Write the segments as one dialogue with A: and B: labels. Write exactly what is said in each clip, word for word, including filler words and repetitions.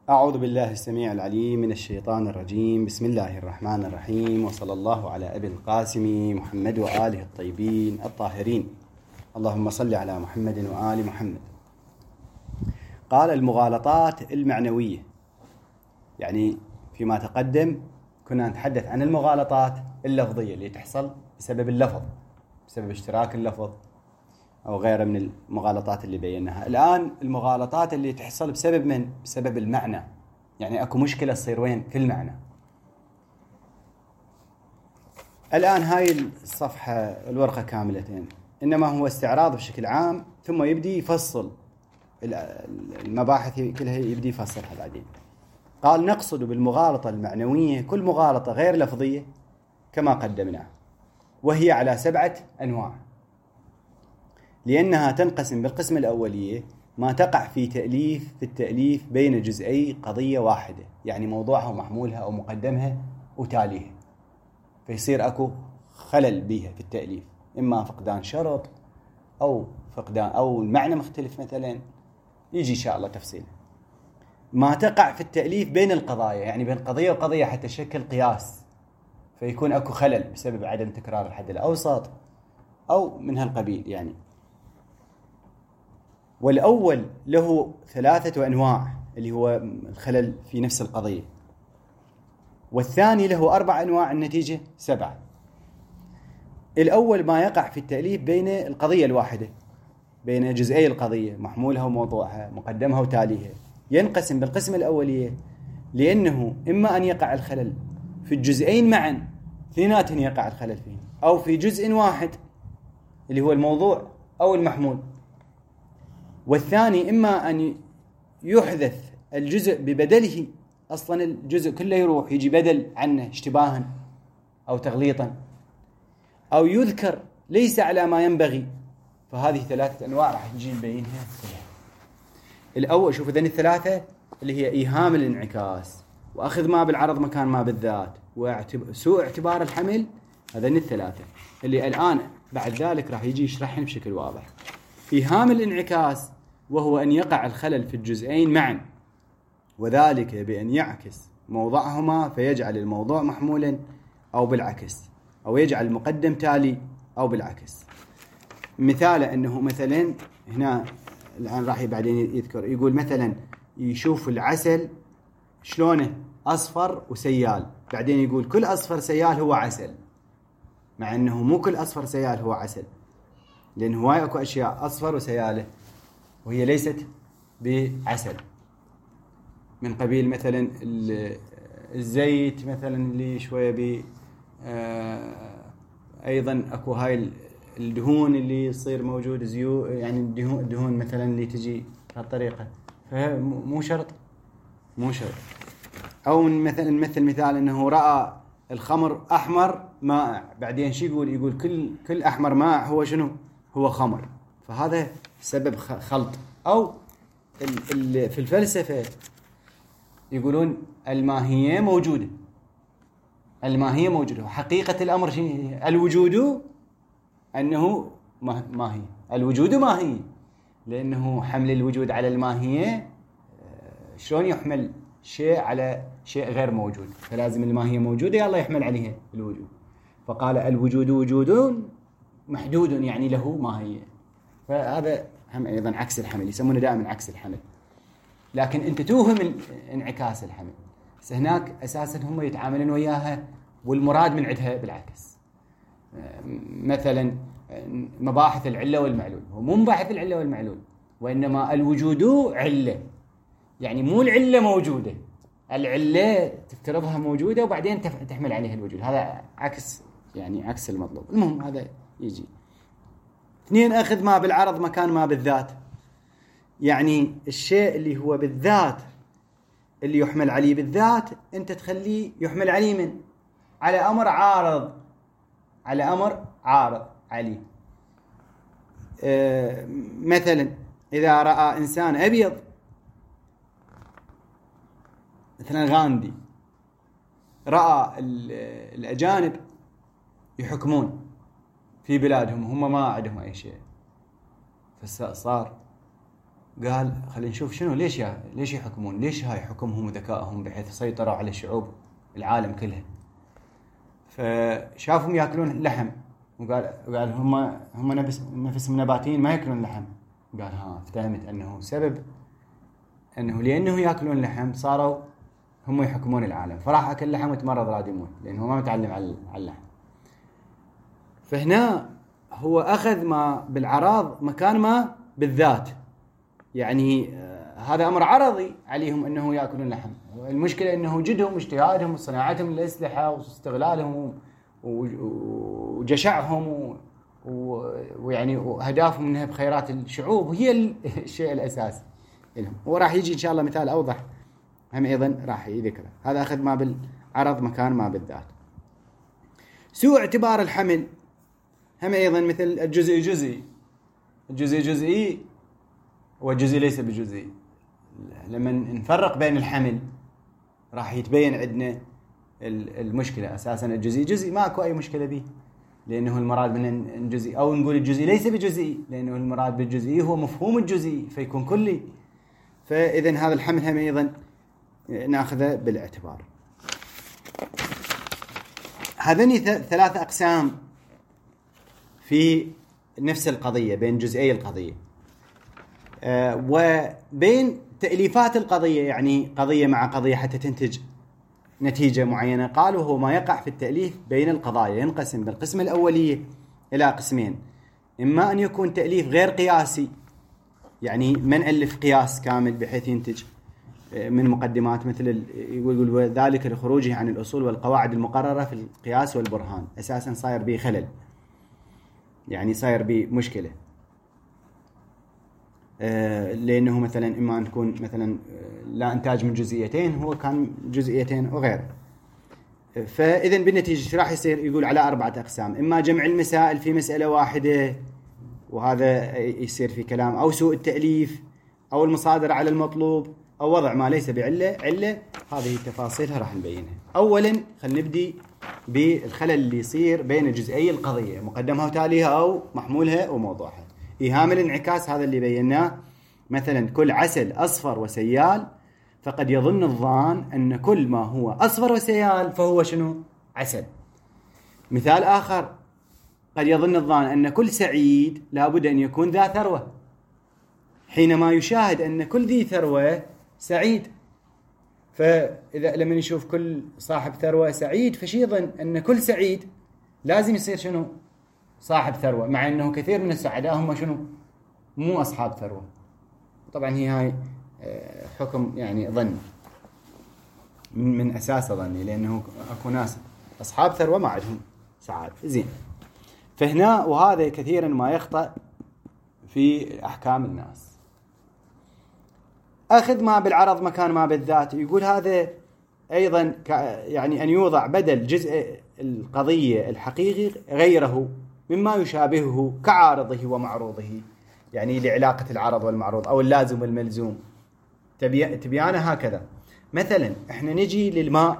A: أعوذ بالله السميع العليم من الشيطان الرجيم. بسم الله الرحمن الرحيم، وصلى الله على أبي القاسم محمد وآله الطيبين الطاهرين. اللهم صل على محمد وآل محمد. قال المغالطات المعنوية، يعني فيما تقدم كنا نتحدث عن المغالطات اللفظية اللي تحصل بسبب اللفظ، بسبب اشتراك اللفظ أو غيره من المغالطات اللي بيناها. الآن المغالطات اللي تحصل بسبب من؟ بسبب المعنى، يعني أكو مشكلة تصير وين؟ في المعنى. الآن هاي الصفحة الورقة كاملتين إنما هو استعراض بشكل عام، ثم يبدي يفصل المباحث كلها، يبدي يفصلها بعدين. قال: نقصد بالمغالطة المعنوية كل مغالطة غير لفظية كما قدمناه، وهي على سبعة أنواع، لأنها تنقسم بالقسم الأولية ما تقع في تأليف في التأليف بين جزئي قضية واحدة، يعني موضوعها ومحمولها أو مقدمها وتاليها، فيصير أكو خلل بيها في التأليف، إما فقدان شرط أو فقدان أو المعنى مختلف مثلا، يجي إن شاء الله تفصيله. ما تقع في التأليف بين القضايا، يعني بين قضية وقضية حتى تشكل قياس، فيكون أكو خلل بسبب عدم تكرار الحد الأوسط أو من هالقبيل يعني. والأول له ثلاثة أنواع اللي هو الخلل في نفس القضية، والثاني له أربع أنواع، النتيجة سبعة. الأول ما يقع في التأليف بين القضية الواحدة، بين جزئي القضية محمولها وموضوعها مقدمها وتاليها، ينقسم بالقسم الأولية لأنه إما أن يقع الخلل في الجزئين معا، اثنيناتهم يقع الخلل فيه، أو في جزء واحد اللي هو الموضوع أو المحمول. والثاني إما أن يحدث الجزء ببدله، أصلا الجزء كله يروح يجي بدل عنه اشتباها أو تغليطا، أو يذكر ليس على ما ينبغي. فهذه ثلاثة أنواع راح نجي نبينها. الأول شوف ذني الثلاثة اللي هي إيهام الانعكاس، وأخذ ما بالعرض مكان ما بالذات، وسوء اعتبار الحمل. هذين الثلاثة اللي الآن بعد ذلك راح يجي يشرحهم بشكل واضح. إيهام الانعكاس وهو أن يقع الخلل في الجزئين معا، وذلك بأن يعكس موضعهما فيجعل الموضوع محمولا أو بالعكس، أو يجعل المقدم تالي أو بالعكس. مثال أنه مثلا هنا الآن راح بعدين يذكر، يقول مثلا يشوف العسل شلونه أصفر وسيال، بعدين يقول كل أصفر سيال هو عسل، مع أنه مو كل أصفر سيال هو عسل، لأن هواي أكو أشياء أصفر وسيالة وهي ليست بعسل، من قبيل مثلا الزيت مثلا اللي شوية ب أيضا أكو هاي الدهون اللي يصير موجود زيو، يعني الدهون, الدهون مثلا اللي تجي بهالطريقة، فمو شرط مو شرط. أو مثلا مثل مثال أنه رأى الخمر أحمر مائع، بعدين شو يقول؟ يقول كل كل أحمر مائع هو شنو؟ هو خمر. فهذا سبب خلط. أو ال ال في الفلسفة يقولون الماهية موجودة، الماهية موجودة، وحقيقة الأمر شيء الوجود، أنه ماهي الوجود ماهي، لأنه حمل الوجود على الماهية شلون يحمل شيء على شيء غير موجود؟ فلازم الماهية موجودة يلا يحمل عليها الوجود. فقال الوجود وجود محدود، يعني له ماهية. فهذا هم أيضا عكس الحمل، يسمونه دائما عكس الحمل، لكن أنت توهم انعكاس الحمل. بس هناك أساسا هم يتعاملون وياها والمراد من عندها بالعكس. مثلا مباحث العلة والمعلول، هو مو مباحث العلة والمعلول، وإنما الوجود علة، يعني مو العلة موجودة، العلة تفترضها موجودة وبعدين تحمل عليها الوجود. هذا عكس، يعني عكس المطلوب. المهم هذا يجي. اثنين، أخذ ما بالعرض مكان ما بالذات، يعني الشيء اللي هو بالذات اللي يحمل عليه بالذات أنت تخليه يحمل عليه من على أمر عارض، على أمر عارض عليه. أه مثلا إذا رأى إنسان أبيض، مثلا غاندي رأى الأجانب يحكمون في بلادهم هم ما عندهم أي شيء، فصار قال خلينا نشوف شنو ليش يا ليش يحكمون، ليش هاي حكمهم وذكائهم بحيث سيطروا على شعوب العالم كلها. فشافهم ياكلون لحم وقال قال هم هم نفس نفسهم نباتيين ما ياكلون لحم. قال ها افتهمت انه سبب انه لانه ياكلون لحم صاروا هم يحكمون العالم، فراح اكل لحم وتمرض راد يموت لانه ما متعلم على اللحم. فهنا هو اخذ ما بالعراض مكان ما بالذات، يعني هذا امر عرضي عليهم انه ياكلون لحم. المشكله انه جدهم واجتهادهم وصناعتهم للاسلحه واستغلالهم وجشعهم ويعني واهدافهم منها بخيرات الشعوب هي الشيء الاساسي لهم. وراح يجي ان شاء الله مثال اوضح هم ايضا راح يذكره. هذا اخذ ما بالعرض مكان ما بالذات. سوء اعتبار الحمل هم ايضا مثل الجزء جزئي. الجزء جزئي والجزء ليس بجزئي. لما نفرق بين الحمل راح يتبين عندنا المشكله. اساسا الجزء جزئي ماكو اي مشكله به لانه المراد من الجزئي، او نقول الجزئي ليس بجزئي لانه المراد بالجزئي هو مفهوم الجزئي فيكون كلي. فاذا هذا الحمل هم ايضا ناخذه بالاعتبار. هذني ثلاث اقسام في نفس القضيه بين جزئي القضيه. أه وبين تأليفات القضيه، يعني قضيه مع قضيه حتى تنتج نتيجه معينه. قالوا هو ما يقع في التأليف بين القضايا ينقسم بالقسمه الاوليه الى قسمين: اما ان يكون تأليف غير قياسي، يعني من ألف قياس كامل بحيث ينتج من مقدمات مثل يقول ذلك لخروجه عن الأصول والقواعد المقررة في القياس والبرهان، أساسا صاير به خلل، يعني صاير به مشكلة. لأنه مثلا إما أن تكون مثلا لا إنتاج من جزئيتين، هو كان جزئيتين وغيره. فإذن بالنتيجة راح يصير يقول على أربعة أقسام: إما جمع المسائل في مسألة واحدة وهذا يصير في كلام، أو سوء التأليف، أو المصادرة على المطلوب، أو وضع ما ليس بعلة علة. هذه تفاصيلها راح نبينها. أولا خلينا نبدي بالخلل اللي يصير بين جزئي القضية، مقدمها وتاليها أو محمولها وموضوعها. إيهام الانعكاس هذا اللي بيناه، مثلا كل عسل أصفر وسيال فقد يظن الظان أن كل ما هو أصفر وسيال فهو شنو؟ عسل. مثال آخر: قد يظن الظان أن كل سعيد لابد أن يكون ذا ثروة، حينما يشاهد أن كل ذي ثروة سعيد. فإذا لما نشوف كل صاحب ثروة سعيد فشي يظن أن كل سعيد لازم يصير شنو؟ صاحب ثروة، مع أنه كثير من السعداء هم شنو؟ مو أصحاب ثروة. طبعا هي هاي حكم يعني ظني من, من أساس ظني، لأنه أكو ناس أصحاب ثروة ما عندهم سعادة. زين. فهنا وهذا كثيرا ما يخطأ في أحكام الناس. أخذ ما بالعرض مكان ما بالذات، يقول هذا أيضا يعني أن يوضع بدل جزء القضية الحقيقي غيره مما يشابهه كعارضه ومعروضه، يعني لعلاقة العرض والمعروض أو اللازم والملزوم. تبيانه هكذا. مثلا احنا نجي للماء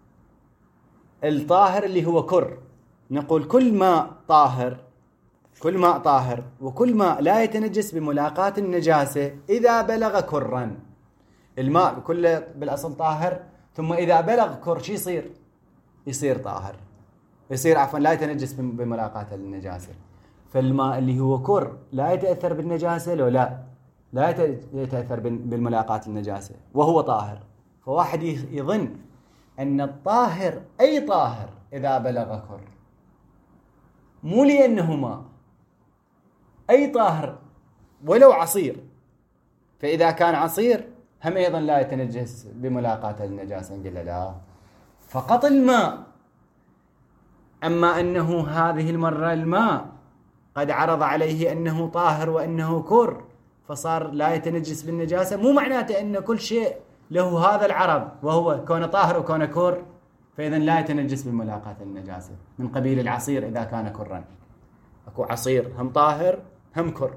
A: الطاهر اللي هو كر، نقول كل ماء طاهر، كل ماء طاهر وكل ماء لا يتنجس بملاقاة النجاسة إذا بلغ كرا. الماء كله بالأصل طاهر، ثم إذا بلغ كر شي يصير؟ يصير طاهر، يصير عفوا لا يتنجس بملاقاة النجاسة. فالماء اللي هو كر لا يتأثر بالنجاسة لو لا لا يتأثر بالملاقاة النجاسة وهو طاهر. فواحد يظن أن الطاهر أي طاهر إذا بلغ كر، مو لأنه ماء، أي طاهر ولو عصير. فإذا كان عصير هم أيضا لا يتنجس بملاقاة النجاسة. نقول لا، فقط الماء. أما أنه هذه المرة الماء قد عرض عليه أنه طاهر وأنه كر فصار لا يتنجس بالنجاسة، مو معناته أن كل شيء له هذا العرض وهو كون طاهر وكون كر فإذا لا يتنجس بملاقاة النجاسة. من قبيل العصير إذا كان كرا، أكو عصير هم طاهر هم كر،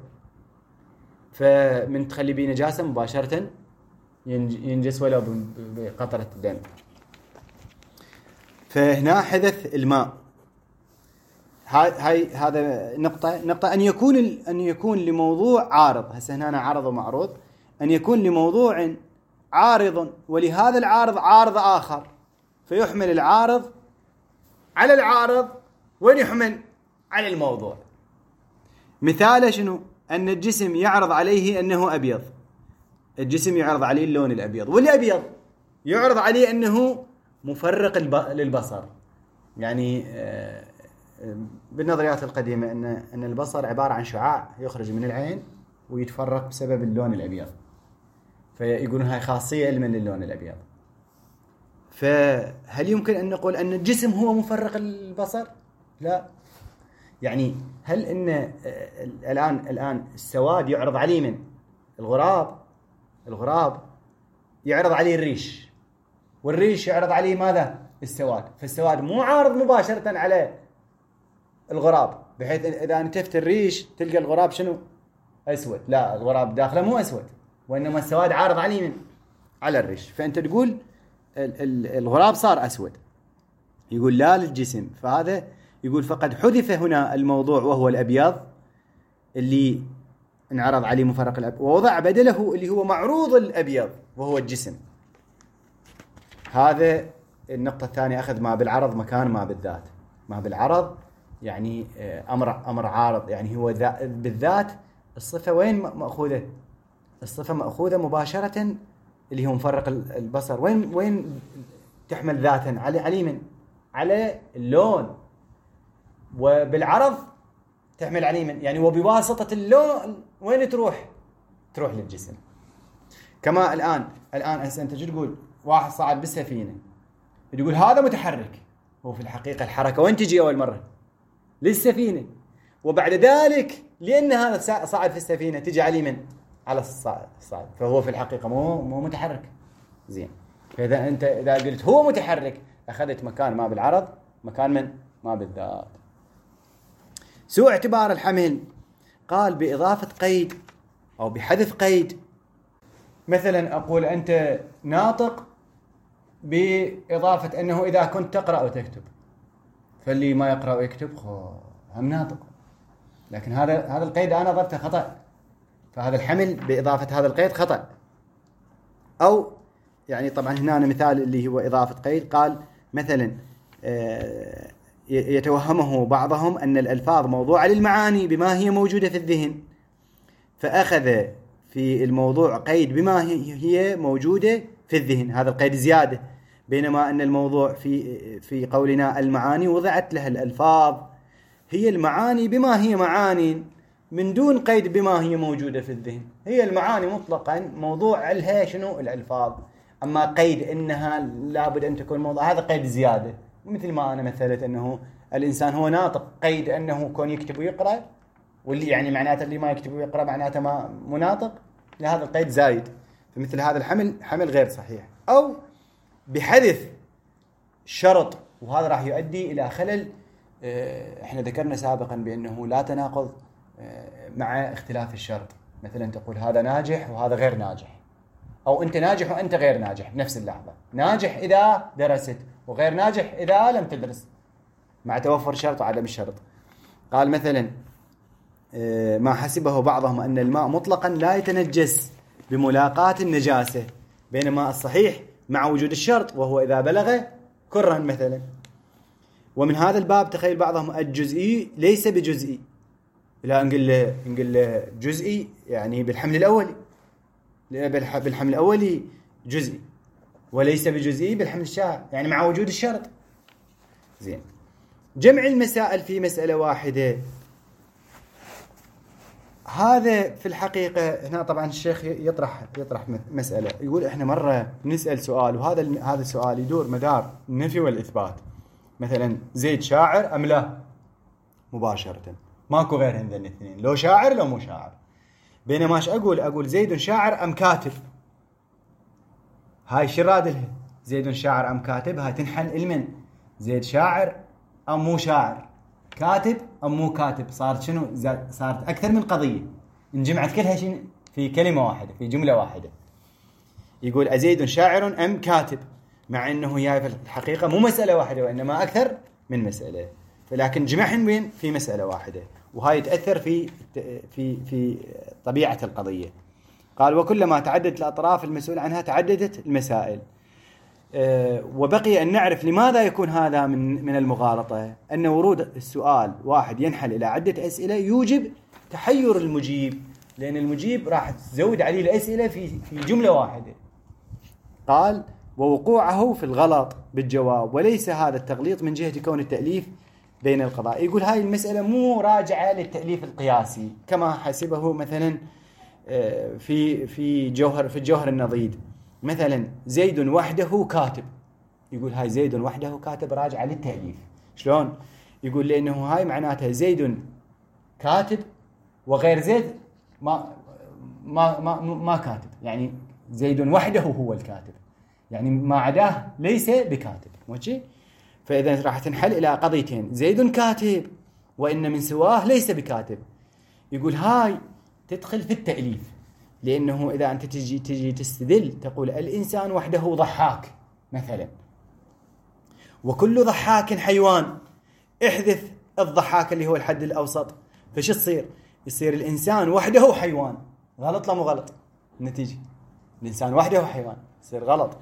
A: فمن تخلي به نجاسة مباشرة ينجس ولو بقطرة الدم. فهنا حدث الماء. هاي هذا نقطة نقطة أن يكون أن يكون لموضوع عارض. هسه هنا عرض ومعروض، أن يكون لموضوع عارض ولهذا العارض عارض آخر، فيحمل العارض على العارض ويحمل على الموضوع. مثال شنو؟ أن الجسم يعرض عليه أنه أبيض، الجسم يعرض عليه اللون الأبيض، والأبيض يعرض عليه أنه مفرق للبصر. يعني بالنظريات القديمة أن أن البصر عبارة عن شعاع يخرج من العين ويتفرق بسبب اللون الأبيض، فيقولون هاي خاصية علما للون الأبيض. فهل يمكن أن نقول أن الجسم هو مفرق البصر؟ لا. يعني هل أن الآن الآن السواد يعرض عليه من الغراب، الغراب يعرض عليه الريش، والريش يعرض عليه ماذا؟ السواد. فالسواد مو عارض مباشرة على الغراب، بحيث إذا نتفت الريش تلقى الغراب شنو؟ أسود. لا، الغراب داخله مو أسود، وإنما السواد عارض عليه من على الريش. فأنت تقول الغراب صار أسود، يقول لا للجسم. فهذا يقول فقد حذف هنا الموضوع وهو الأبيض اللي انعرض عليه مفرق الأبيض، ووضع بدله اللي هو معروض الأبيض وهو الجسم. هذا النقطة الثانية، أخذ ما بالعرض مكان ما بالذات. ما بالعرض يعني أمر أمر عارض، يعني هو بالذات الصفة وين مأخوذة؟ الصفة مأخوذة مباشرة اللي هو مفرق البصر. وين وين تحمل ذاتا؟ على على من؟ على اللون. وبالعرض تحمل على من؟ يعني وبواسطة اللون وين تروح؟ تروح للجسم. كما الآن الآن أنت تقول واحد صعد بالسفينة، تقول هذا متحرك، هو في الحقيقة الحركة وين تجي أول مرة؟ للسفينة، وبعد ذلك لأن هذا صعد في السفينة تجي على من؟ على الصعد، فهو في الحقيقة مو مو متحرك. زين. فإذا أنت إذا قلت هو متحرك أخذت مكان ما بالعرض مكان من؟ ما بالذات. سوء اعتبار الحمل قال بإضافة قيد أو بحذف قيد. مثلا أقول أنت ناطق بإضافة أنه إذا كنت تقرأ وتكتب، فاللي ما يقرأ ويكتب هم ناطق، لكن هذا هذا القيد أنا ضفته خطأ، فهذا الحمل بإضافة هذا القيد خطأ. أو يعني طبعا هنا مثال اللي هو إضافة قيد، قال مثلا يتوهمه بعضهم أن الألفاظ موضوعة للمعاني بما هي موجودة في الذهن، فأخذ في الموضوع قيد بما هي موجودة في الذهن، هذا القيد زيادة، بينما أن الموضوع في في قولنا المعاني وضعت لها الألفاظ هي المعاني بما هي معاني من دون قيد بما هي موجودة في الذهن. هي المعاني مطلقا موضوع لها شنو؟ الألفاظ. أما قيد إنها لابد أن تكون موضوع، هذا قيد زيادة. مثل ما أنا مثلت أنه الإنسان هو ناطق، قيد أنه كون يكتب ويقرأ، واللي يعني معناته اللي ما يكتب ويقرأ معناته ما مناطق، لهذا القيد زايد. فمثل هذا الحمل حمل غير صحيح. أو بحذف شرط، وهذا راح يؤدي إلى خلل. احنا ذكرنا سابقا بأنه لا تناقض مع اختلاف الشرط. مثلا تقول هذا ناجح وهذا غير ناجح، أو أنت ناجح وأنت غير ناجح بنفس اللحظة. ناجح إذا درست وغير ناجح إذا لم تدرس، مع توفر شرط وعدم الشرط. قال مثلا ما حسبه بعضهم أن الماء مطلقا لا يتنجس بملاقاة النجاسة، بينما الصحيح مع وجود الشرط وهو إذا بلغ كرا مثلا. ومن هذا الباب تخيل بعضهم الجزئي ليس بجزئي، لا نقول له نقول له جزئي يعني بالحمل الأولي، بالحمل الأولي جزئي، وليس بجزئي بالحمل الشائع يعني مع وجود الشرط. زين. جمع المسائل في مسألة واحدة، هذا في الحقيقة هنا طبعا الشيخ يطرح يطرح مسألة، يقول احنا مرة نسأل سؤال، وهذا هذا السؤال يدور مدار النفي والإثبات. مثلا زيد شاعر أم لا؟ مباشرة ماكو غير هذين الاثنين، لو شاعر لو مو شاعر. بينما ايش اقول؟ اقول زيد شاعر ام كاتب. هاي شراد لها زيد شاعر ام كاتب، هاي تنحل المن زيد شاعر ام مو شاعر، كاتب ام مو كاتب. صارت شنو؟ صارت اكثر من قضيه انجمعت كلها شنو في كلمه واحده في جمله واحده. يقول ازيد شاعر ام كاتب، مع انه هي في الحقيقه مو مساله واحده وانما اكثر من مساله، فلكن جمعهم وين؟ في مساله واحده، وهاي تاثر في في في طبيعه القضيه. قال وكلما تعددت الأطراف المسؤول عنها تعددت المسائل. أه وبقي أن نعرف لماذا يكون هذا من من المغالطة، أن ورود السؤال واحد ينحل إلى عدة أسئلة يوجب تحير المجيب، لأن المجيب راح تزود عليه الأسئلة في في جملة واحدة. قال ووقوعه في الغلط بالجواب، وليس هذا التغليط من جهة كون التأليف بين القضاء. يقول هاي المسألة مو راجعة للتأليف القياسي كما حسبه مثلا في في جوهر في الجوهر النضيد، مثلا زيد وحده كاتب، يقول هاي زيد وحده كاتب راجعة للتأليف. شلون؟ يقول لأنه هاي معناتها زيد كاتب وغير زيد ما ما ما ما كاتب، يعني زيد وحده هو الكاتب، يعني ما عداه ليس بكاتب. ماشي؟ فإذا راح تنحل إلى قضيتين، زيد كاتب وإن من سواه ليس بكاتب. يقول هاي تدخل في التأليف، لأنه إذا أنت تجي تجي تستدل تقول الإنسان وحده ضحاك مثلا، وكل ضحاك حيوان، احذف الضحاك اللي هو الحد الأوسط، فش تصير؟ يصير الإنسان وحده حيوان. غلط لا مو غلط؟ النتيجة الإنسان وحده حيوان يصير غلط.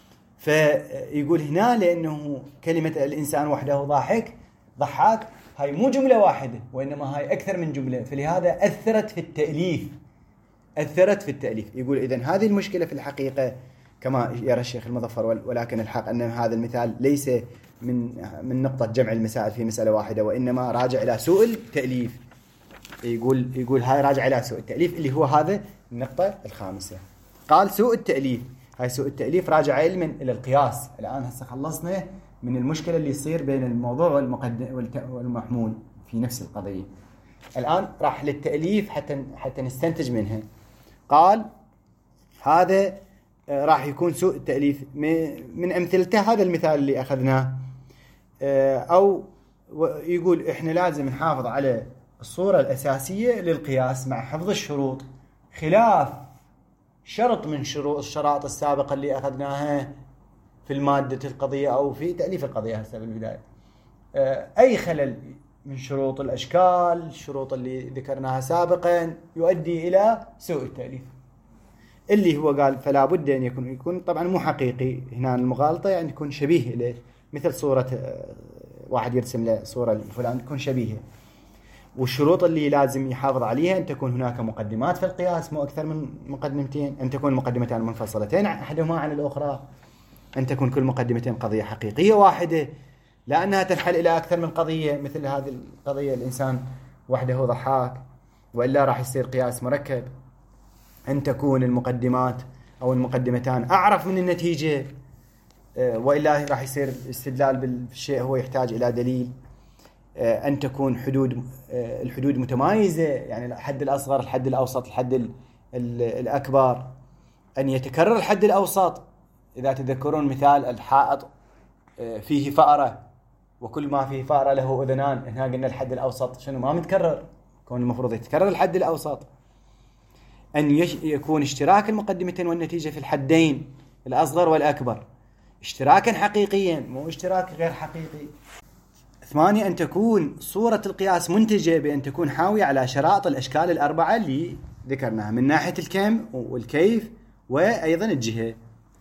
A: فيقول هنا لأنه كلمة الإنسان وحده ضاحك ضحاك هاي مو جملة واحدة، وإنما هاي أكثر من جملة، فلهذا أثرت في التأليف أثرت في التأليف. يقول إذن هذه المشكلة في الحقيقة كما يرى الشيخ المظفر، ولكن الحق أن هذا المثال ليس من من نقطة جمع المسائل في مسألة واحدة، وإنما راجع إلى سوء التأليف. يقول يقول هاي راجع إلى سوء التأليف اللي هو هذا النقطة الخامسة. قال سوء التأليف، هاي سوء التأليف راجع علما إلى القياس. الآن هسه خلصنا من المشكلة اللي يصير بين الموضوع والمقدم والمحمول في نفس القضية. الآن راح للتأليف حتى حتى نستنتج منها. قال هذا راح يكون سوء التأليف من أمثلته هذا المثال اللي أخذناه، أو يقول إحنا لازم نحافظ على الصورة الأساسية للقياس مع حفظ الشروط، خلاف شرط من شروط الشرائط السابقة اللي أخذناها في المادة القضية أو في تأليف القضية هسه بالبداية. أي خلل من شروط الأشكال، الشروط اللي ذكرناها سابقا، يؤدي إلى سوء التأليف اللي هو قال فلا بد أن يكون يكون طبعا مو حقيقي. هنا المغالطة يعني يكون شبيه له، مثل صورة واحد يرسم له صورة فلان تكون شبيهة. والشروط اللي لازم يحافظ عليها أن تكون هناك مقدمات في القياس مو أكثر من مقدمتين، أن تكون مقدمتان منفصلتين أحدهما عن الأخرى، أن تكون كل مقدمتين قضية حقيقية واحدة لا أنها تنحل إلى أكثر من قضية، مثل هذه القضية الإنسان وحده ضحاك، وإلا راح يصير قياس مركب. أن تكون المقدمات أو المقدمتان أعرف من النتيجة، وإلا راح يصير استدلال بالشيء هو يحتاج إلى دليل. أن تكون حدود الحدود متمايزة، يعني الحد الأصغر الحد الأوسط الحد الأكبر. أن يتكرر الحد الأوسط، إذا تذكرون مثال الحائط فيه فأرة وكل ما فيه فأرة له أذنان، هنا قلنا الحد الأوسط شنو ما متكرر، كون المفروض يتكرر الحد الأوسط. أن يكون اشتراك المقدمتين والنتيجة في الحدين الأصغر والأكبر اشتراكا حقيقيا مو اشتراك غير حقيقي. ثمانية أن تكون صورة القياس منتجة بأن تكون حاوية على شرائط الأشكال الأربعة اللي ذكرناها من ناحية الكم والكيف وأيضا الجهة.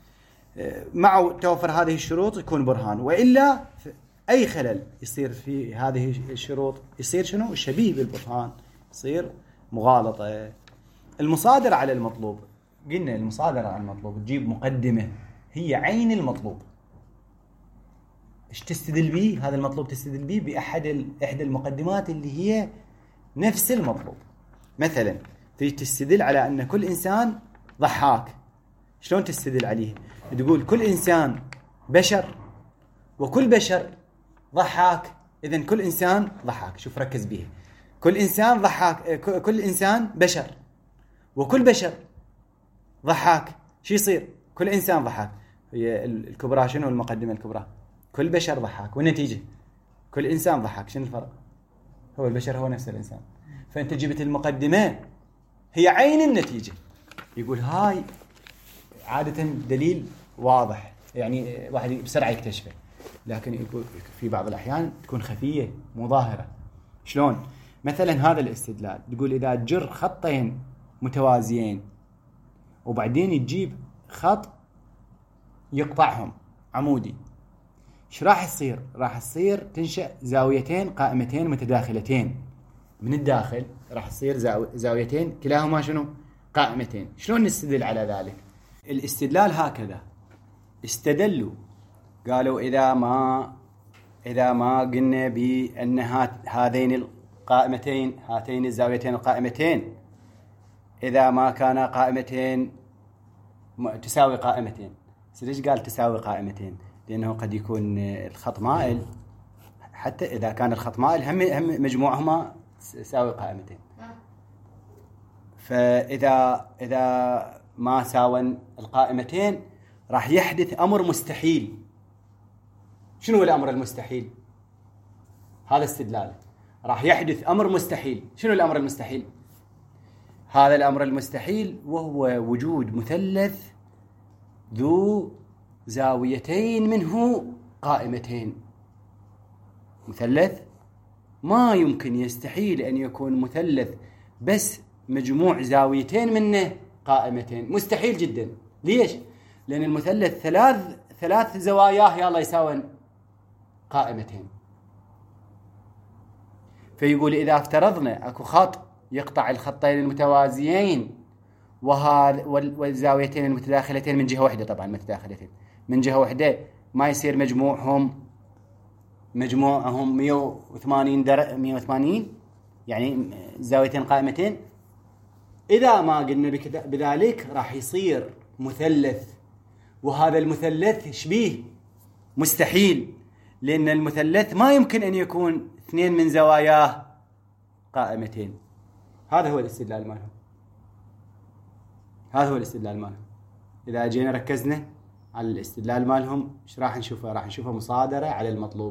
A: مع توفر هذه الشروط يكون برهان، وإلا أي خلل يصير في هذه الشروط يصير شنو؟ شبيه بالبرهان، يصير مغالطة. المصادرة على المطلوب، قلنا المصادرة على المطلوب تجيب مقدمة هي عين المطلوب. ايش تستدل به؟ هذا المطلوب تستدل به بأحد إحدى المقدمات اللي هي نفس المطلوب. مثلا تريد تستدل على أن كل إنسان ضحاك، شلون تستدل عليه؟ تقول كل إنسان بشر وكل بشر ضحاك، إذن كل إنسان ضحاك. شوف ركز به، كل إنسان ضحاك، كل إنسان بشر وكل بشر ضحاك، شو يصير؟ كل إنسان ضحاك. هي الكبرى شنو المقدمة الكبرى؟ كل بشر ضحاك، والنتيجة كل إنسان ضحاك. شنو الفرق؟ هو البشر هو نفس الإنسان. فأنت جبت المقدمة هي عين النتيجة. يقول هاي عادة دليل واضح، يعني واحد بسرعة يكتشفه، لكن يقول في بعض الأحيان تكون خفية مو ظاهرة. شلون؟ مثلا هذا الاستدلال تقول إذا جر خطين متوازيين وبعدين تجيب خط يقطعهم عمودي، ايش راح يصير؟ راح تصير تنشأ زاويتين قائمتين متداخلتين من الداخل، راح تصير زاويتين كلاهما شنو؟ قائمتين. شلون نستدل على ذلك؟ الاستدلال هكذا استدلوا، قالوا إذا ما إذا ما قلنا بأن هذين القائمتين هاتين الزاويتين القائمتين إذا ما كانا قائمتين تساوي قائمتين. ليش قال تساوي قائمتين؟ لأنه قد يكون الخط مائل، حتى إذا كان الخط مائل هم هم مجموعهما يساوي قائمتين. فإذا إذا ما ساوى القائمتين راح يحدث أمر مستحيل. شنو الأمر المستحيل؟ هذا استدلال. راح يحدث أمر مستحيل. شنو الأمر المستحيل؟ هذا الأمر المستحيل وهو وجود مثلث ذو زاويتين منه قائمتين. مثلث ما يمكن، يستحيل أن يكون مثلث بس مجموع زاويتين منه قائمتين، مستحيل جدا. ليش؟ لأن المثلث ثلاث ثلاث زواياه يلا يساوون قائمتين. فيقول إذا افترضنا أكو خط يقطع الخطين المتوازيين وهذا والزاويتين المتداخلتين من جهة واحدة، طبعا متداخلتين من جهة واحدة، ما يصير مجموعهم مجموعهم مئة وثمانين درجة، مئة وثمانين يعني زاويتين قائمتين. إذا ما قلنا بذلك راح يصير مثلث، وهذا المثلث شبيه مستحيل، لأن المثلث ما يمكن أن يكون اثنين من زواياه قائمتين. هذا هو الاستدلال مالهم، هذا هو الاستدلال مالهم. إذا جينا ركزنا على الاستدلال مالهم ايش راح نشوفه؟ راح نشوفه مصادرة على المطلوب.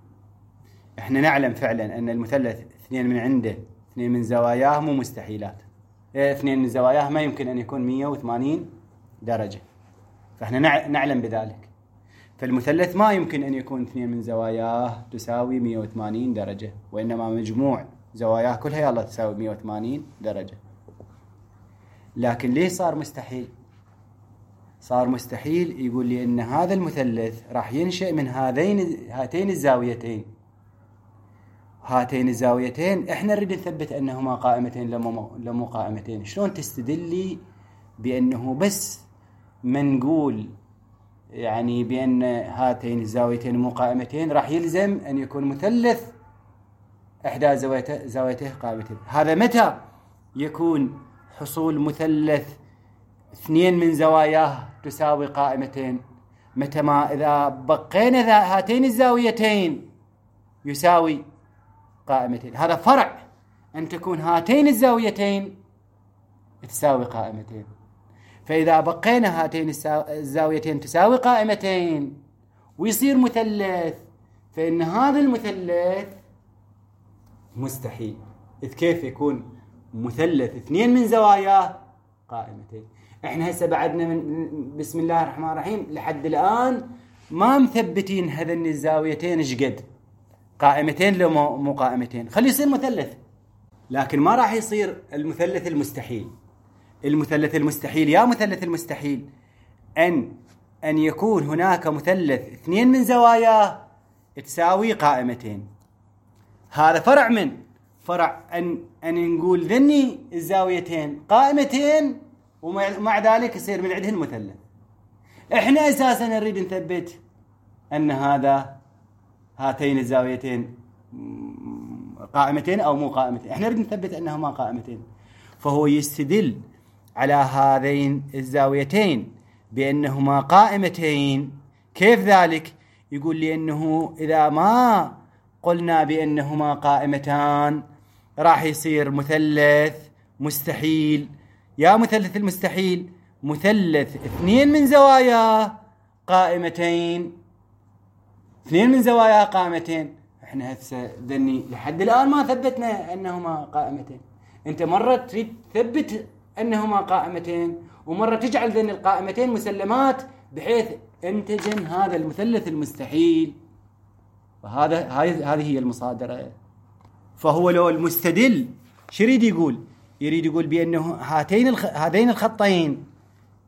A: احنا نعلم فعلا أن المثلث اثنين من عنده اثنين من زواياه مو مستحيلات، اثنين من زواياه ما يمكن أن يكون مئة وثمانين درجة، فاحنا نعلم بذلك. فالمثلث ما يمكن أن يكون اثنين من زواياه تساوي مئة وثمانين درجة، وإنما مجموع زواياه كلها يلا تساوي مئة وثمانين درجة. لكن ليه صار مستحيل؟ صار مستحيل يقول لي أن هذا المثلث راح ينشأ من هذين هاتين الزاويتين. هاتين الزاويتين احنا نريد نثبت أنهما قائمتين لو مو قائمتين. شلون تستدل لي بأنه بس من نقول يعني بأن هاتين الزاويتين مو قائمتين راح يلزم أن يكون مثلث إحدى زاويته زاويته قائمتين؟ هذا متى يكون حصول مثلث اثنين من زواياه تساوي قائمتين؟ متى ما إذا بقينا هاتين الزاويتين يساوي قائمتين. هذا فرع أن تكون هاتين الزاويتين تساوي قائمتين. فإذا بقينا هاتين الزاويتين تساوي قائمتين ويصير مثلث، فإن هذا المثلث مستحيل. إذ كيف يكون مثلث اثنين من زواياه قائمتين؟ احنا هسه بعدنا من بسم الله الرحمن الرحيم لحد الآن ما مثبتين هذين الزاويتين ايش قد قائمتين لو مو قائمتين. خلي يصير مثلث، لكن ما راح يصير المثلث المستحيل. المثلث المستحيل يا مثلث المستحيل أن أن يكون هناك مثلث اثنين من زواياه تساوي قائمتين. هذا فرع من فرع أن أن نقول ذني الزاويتين قائمتين ومع ذلك يصير من عندهن مثلث. احنا أساسا نريد نثبت أن هذا هاتين الزاويتين قائمتين أو مو قائمتين. احنا نريد نثبت أنهما قائمتين، فهو يستدل على هذين الزاويتين بأنهما قائمتين. كيف ذلك؟ يقول لي أنه إذا ما قلنا بأنهما قائمتان راح يصير مثلث مستحيل. يا مثلث المستحيل مثلث اثنين من زواياه قائمتين، اثنين من زواياه قائمتين. احنا هسه ذني لحد الآن ما ثبتنا أنهما قائمتين. انت مرة تريد تثبت أنهما قائمتين، ومرة تجعل ذن القائمتين مسلمات بحيث انتجن هذا المثلث المستحيل. وهذا هذه هي المصادرة. فهو لو المستدل شو يريد يقول؟ يريد يقول بأنه هاتين الخ... هذين الخطين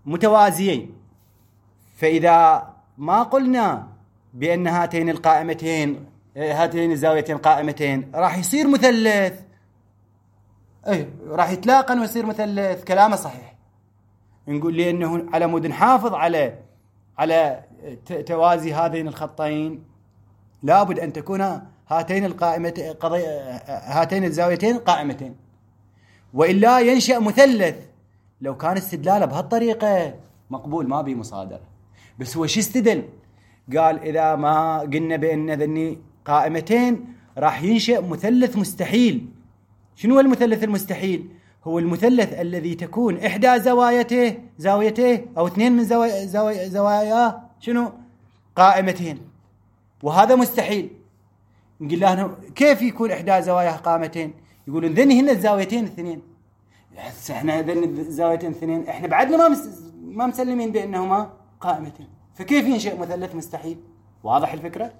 A: متوازيين، فإذا ما قلنا بأن هاتين القائمتين هاتين الزاويتين قائمتين راح يصير مثلث، اي راح يتلاقن ويصير مثلث، كلامه صحيح. نقول لأنه على مود نحافظ على على توازي هذين الخطين لابد أن تكون هاتين القائمتين هاتين الزاويتين قائمتين، وإلا ينشأ مثلث. لو كان استدلاله بهالطريقة مقبول، ما بي مصادرة. بس هو شو استدل؟ قال إذا ما قلنا بأن ذني قائمتين راح ينشأ مثلث مستحيل. شنو المثلث المستحيل؟ هو المثلث الذي تكون إحدى زوايته زاويته أو اثنين من زوايا زوايا زواياه شنو قائمتين، وهذا مستحيل. نقول له كيف يكون إحدى زواياه قائمتين؟ يقولون ذني هن الزاويتين الاثنين. احنا ذني الزاويتين الاثنين احنا بعدنا ما مس... ما مسلمين بأنهما قائمتين، فكيف ينشأ مثلث مستحيل؟ واضح الفكرة؟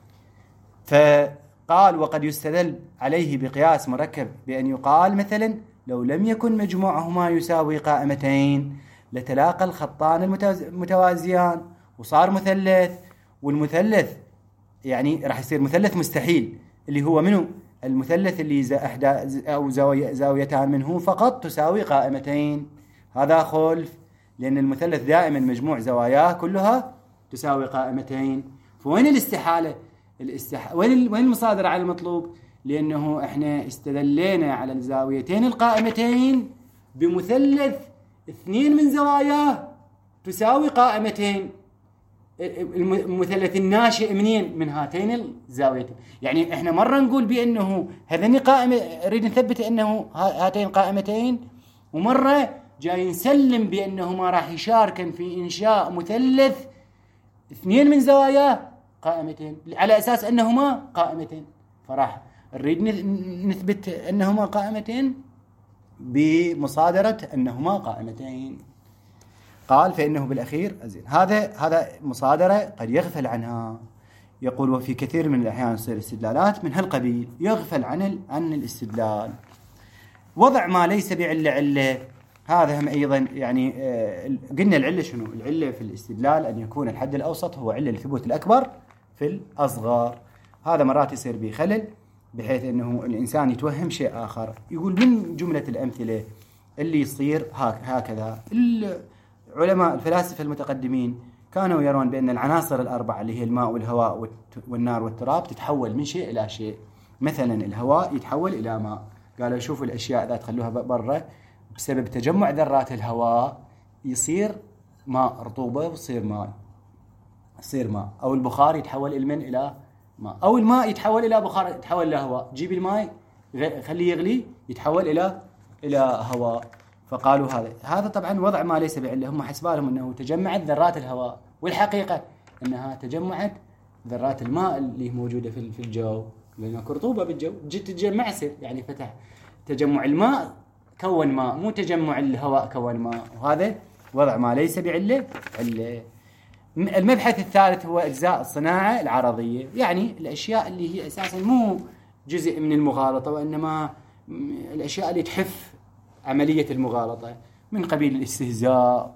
A: فقال وقد يستدل عليه بقياس مركب بأن يقال مثلا لو لم يكن مجموعهما يساوي قائمتين لتلاقى الخطان المتوازيان وصار مثلث، والمثلث يعني راح يصير مثلث مستحيل اللي هو منه المثلث اللي احدى او زاوية زاويتان منه فقط تساوي قائمتين. هذا خلف، لأن المثلث دائما مجموع زواياه كلها تساوي قائمتين. فوين الاستحالة؟ الاستح... وين وين المصادرة على المطلوب؟ لأنه احنا استدلينا على الزاويتين القائمتين بمثلث اثنين من زواياه تساوي قائمتين، المثلث الناشئ منين؟ من هاتين الزاويتين. يعني احنا مرة نقول بأنه هذين قائمة نريد نثبت أنه هاتين قائمتين، ومرة جاي نسلم بأنهما راح يشاركن في إنشاء مثلث اثنين من زواياه قائمتين على أساس أنهما قائمتين، فراح نريد نثبت أنهما قائمتين بمصادرة أنهما قائمتين. قال فإنه بالأخير أزين. هذا هذا مصادرة قد يغفل عنها. يقول وفي كثير من الأحيان تصير استدلالات من هالقبيل يغفل عن عن الاستدلال. وضع ما ليس بعلة علة، هذا هم أيضا يعني آه قلنا العلة شنو؟ العلة في الاستدلال أن يكون الحد الأوسط هو علة الثبوت الأكبر في الأصغر. هذا مرات يصير به خلل بحيث أنه الإنسان يتوهم شيء آخر. يقول من جملة الأمثلة اللي يصير هكذا، علماء الفلاسفة المتقدمين كانوا يرون بأن العناصر الأربعة اللي هي الماء والهواء والنار والتراب تتحول من شيء إلى شيء. مثلا الهواء يتحول إلى ماء، قالوا شوفوا الأشياء إذا تخلوها برا بسبب تجمع ذرات الهواء يصير ماء رطوبة ويصير ماء يصير ماء، أو البخار يتحول المن إلى ماء، أو الماء يتحول إلى بخار يتحول إلى هواء. جيب الماء خليه يغلي يتحول إلى إلى هواء. فقالوا هذا هذا طبعا وضع ما ليس بعله. هم حسبالهم أنه تجمعت ذرات الهواء، والحقيقة أنها تجمعت ذرات الماء اللي موجودة في في الجو، لأنه رطوبة بالجو جت تتجمع سر يعني فتح تجمع الماء كون ماء، مو تجمع الهواء كون ماء. وهذا وضع ما ليس بعله علة. المبحث الثالث هو أجزاء الصناعة العرضية، يعني الأشياء اللي هي أساسا مو جزء من المغالطة وإنما الأشياء اللي تحف عملية المغالطة، من قبيل الاستهزاء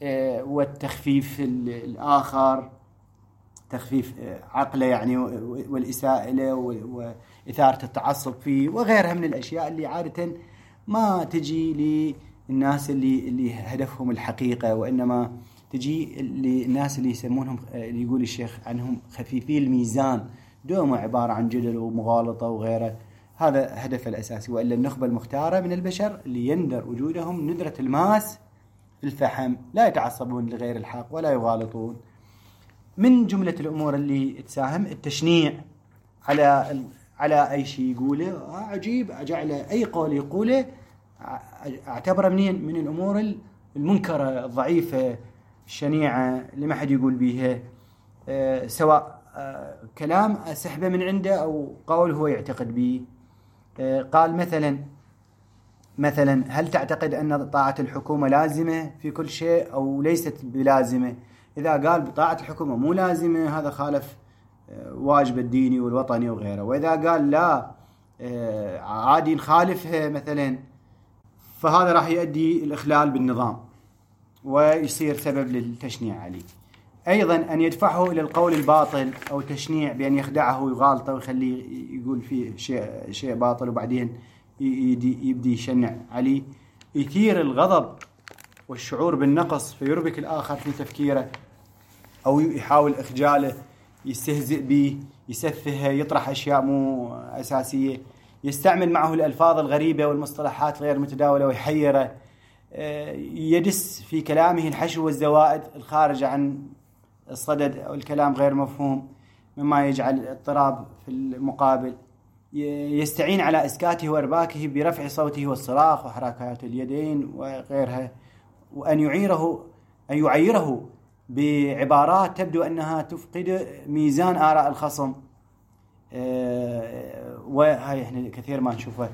A: والتخفيف الآخر، تخفيف عقله يعني والإساءة له وإثارة التعصب فيه وغيرها من الأشياء اللي عادة ما تجي للناس اللي اللي هدفهم الحقيقة، وإنما تجي للناس اللي يسمونهم اللي يقول الشيخ عنهم خفيفي الميزان، دوما عبارة عن جدل ومغالطة وغيره. هذا هدف الأساسي. وإلا النخبة المختارة من البشر اللي يندر وجودهم ندرة الماس في الفحم، لا يتعصبون لغير الحق ولا يغالطون. من جملة الأمور اللي تساهم التشنيع على على أي شيء يقوله. عجيب أجعل أي قول يقوله اعتبره منين؟ من الأمور المنكرة الضعيفة الشنيعة اللي ما حد يقول بيها، أه سواء أه كلام سحبه من عنده أو قول هو يعتقد به. أه قال مثلا مثلا هل تعتقد أن طاعة الحكومة لازمة في كل شيء أو ليست بلازمة؟ إذا قال بطاعة الحكومة مو لازمة هذا خالف واجب الديني والوطني وغيره، وإذا قال لا عادي نخالفها مثلا فهذا راح يؤدي الإخلال بالنظام. ويصير سبب للتشنيع عليه. أيضا أن يدفعه إلى القول الباطل أو التشنيع بأن يخدعه ويغالطه ويخليه يقول فيه شيء شيء باطل وبعدين يبدي يشنع عليه، يثير الغضب والشعور بالنقص فيربك الآخر في تفكيره، أو يحاول إخجاله، يستهزئ به، يسفهه، يطرح أشياء مو أساسية، يستعمل معه الألفاظ الغريبة والمصطلحات غير متداولة ويحيره، يدس في كلامه الحشو والزوائد الخارجة عن الصدد أو الكلام غير مفهوم مما يجعل اضطراب في المقابل، يستعين على إسكاته وإرباكه برفع صوته والصراخ وحركات اليدين وغيرها، وأن يعيره أن يعيره بعبارات تبدو أنها تفقد ميزان آراء الخصم. وهي احنا كثير ما نشوفه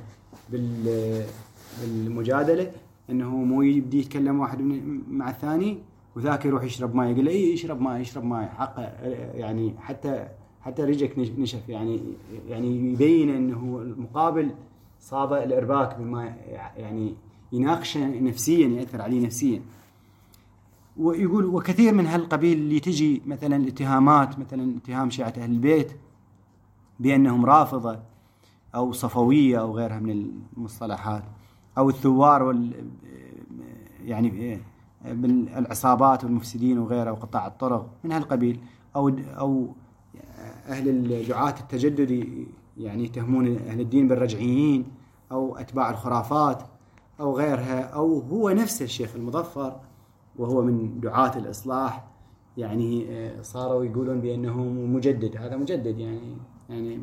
A: بالمجادلة، أنه مو يبدي يتكلم واحد مع الثاني وذاك يروح يشرب ماء، يقول إيه يشرب ماء يشرب ماء حقه، يعني حتى حتى رجك نشف، يعني يعني يبين أنه المقابل صاب الإرباك بما يعني يناقشه نفسيا، يأثر عليه نفسيا. ويقول وكثير من هالقبيل اللي تجي مثلا الاتهامات، مثلا اتهام شيعة أهل البيت بأنهم رافضة أو صفوية أو غيرها من المصطلحات، أو الثوار وال يعني بالعصابات والمفسدين وغيرها وقطاع الطرق من هالقبيل، أو أو أهل الدعاة التجددي يعني يتهمون أهل الدين بالرجعيين أو أتباع الخرافات أو غيرها، أو هو نفسه الشيخ المظفر وهو من دعاة الإصلاح يعني صاروا يقولون بأنه مجدد. هذا مجدد يعني يعني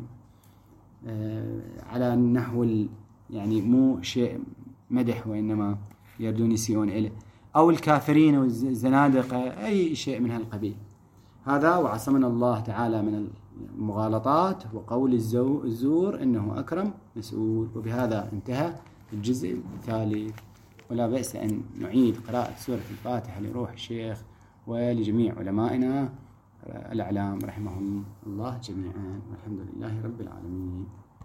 A: على النحو يعني مو شيء مدح، وإنما يردون يسيئون إليه، أو الكافرين والزنادقة، أي شيء من هالقبيل. هذا وعصمنا الله تعالى من المغالطات وقول الزور إنه أكرم مسؤول. وبهذا انتهى الجزء الثالث، ولا بأس أن نعيد قراءة سورة الفاتحة لروح الشيخ ولجميع علمائنا الأعلام رحمهم الله جميعا، والحمد لله رب العالمين.